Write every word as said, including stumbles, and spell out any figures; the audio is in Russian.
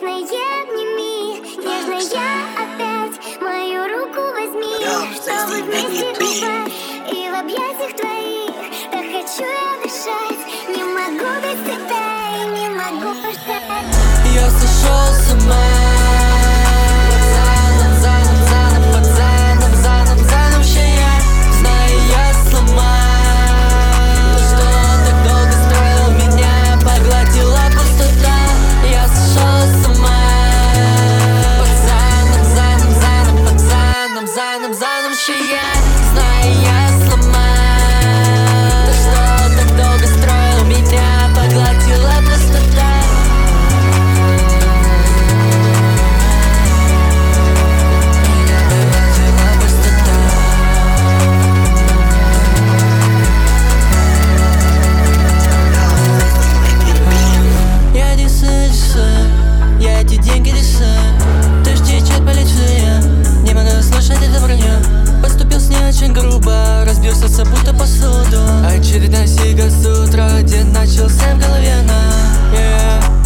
Нежная обними, нежная опять мою руку возьми, чтобы вместе упасть и в объятиях твоих. Так хочу я дышать, не могу без тебя и не могу ждать. Я сошел с ума. Заново, заново, ще я знаю, я сломаю то, что так долго строил, меня поглотила пустота. Меня поглотила пустота. Я рисую, рисую, я эти деньги рисую. Дождь течет по лицу, я не могу слушать это вранье. Поступил с ней очень грубо, разбил сердце будто посуду. Очередная сига с утра, день начался в голове на yeah.